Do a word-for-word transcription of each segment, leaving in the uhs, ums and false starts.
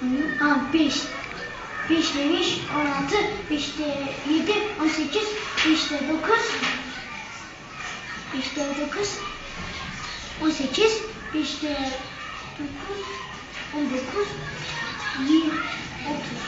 Ha, beş. beşte beş, on altı, beşte yedi, on sekiz, beşte dokuz, beşte dokuz, on sekiz, beşte dokuz, on dokuz, yirmi, otuz.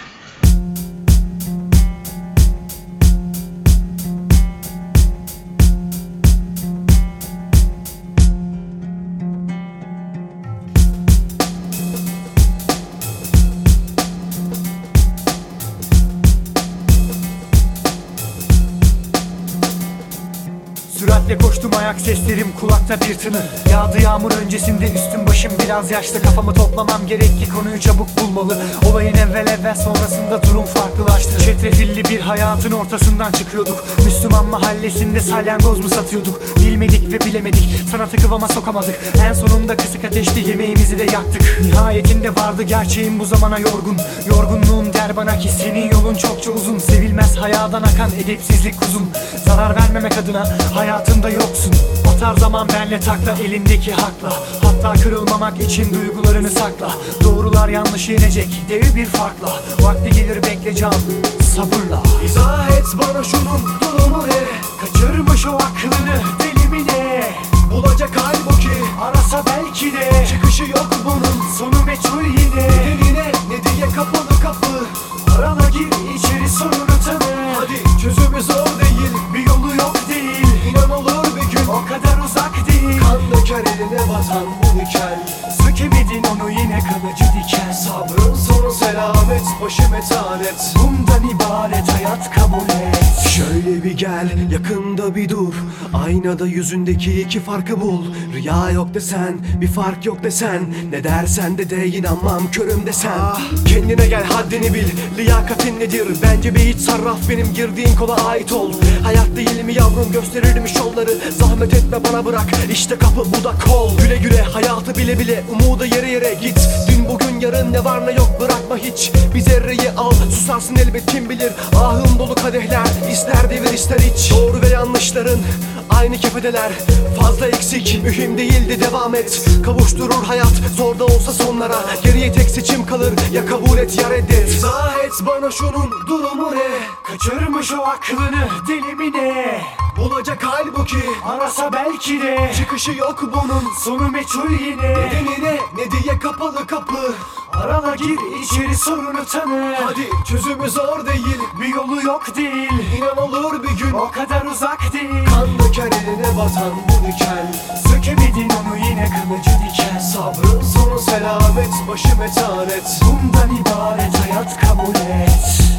Süratle koştum, ayak seslerim kulakta bir tını. Yağdı yağmur öncesinde, üstüm başım biraz yaşlı. Kafamı toplamam gerek ki konuyu çabuk bulmalı. Olayın evvel evvel sonrasında durum farklılaştı. Çetrefilli bir hayatın ortasından çıkıyorduk. Müslüman mahallesinde salyangoz mu satıyorduk? Bilmedik ve bilemedik, sanatı kıvama sokamadık. En sonunda kısık ateşte yemeğimizi de yaktık. Nihayetinde vardı gerçeğim bu zamana yorgun. Yorgunluğum der bana ki senin yolun çokça uzun. Sevilmez hayadan akan edepsizlik kuzum. Zarar vermemek adına hayatında yoksun. Atar zaman benle takla, elindeki hakla. Hatta kırılmamak için duygularını sakla. Doğrular yanlış yenecek dev bir farkla. Vakti gelir bekle can, sabırla. İzah et bana şunun durumu ne? Kaçırmış o aklını, deli mi ne? Bulacak halbuki arasa belki de. Çıkışı yok bunun, sonu meçhul yine. Eline ne diye kapalı kapı, arala gir içeri sorunu tanı. Hadi çözümü zor değil, bir yolu yok değil. İnan olur bir gün, o kadar uzak değil. Kan döker eline vatan bu diken. Sökemedin onu yine kılıcı diken. Sabrın sonu selamet, başı metanet. Bundan ibaret hayat, kabul et. Şöyle bir gel, yakında bir dur. Aynada yüzündeki iki farkı bul. Rüya yok desen, bir fark yok desen. Ne dersen de de inanmam, körüm desen. ah. Kendine gel, haddini bil, liyakatin nedir? Bence bir iç sarraf, benim girdiğin kola ait ol. Hayat değil mi yavrum, gösterirmiş yolları. Zahmet etme bana bırak, işte kapı bu da kol. Güle güle hayatı bile bile, umuda yere yere git. Dün bugün yarın ne var ne yok bırakma hiç. Bir zerreyi al, susarsın elbet kim bilir. Ahım dolu kadehler, ister devir ister iç. Doğru ve yanlışların aynı kefedeler. Fazla eksik mühim değildi, devam et. Kavuşturur hayat zor da olsa sonlara. Geriye tek seçim kalır, ya kabul et ya reddet. İzah et bana şunun durumu ne? Kaçırmış o aklını, deli mi ne? Bulacak halbuki arasa belki de. çıkışı yok bunun, Sonu meçhul yine. nedeni ne? Ne diye kapalı kapı, arala gir içeri sorunu tanı. hadi çözümü zor değil. Bir yolu yok değil, İnan olur bir gün, o kadar uzak değil. kan döker eline vatan bu diken. Sökemedin onu yine kılıcı diken. Sabrın sonu selamet, başı metanet. Bundan ibaret hayat, kabul et.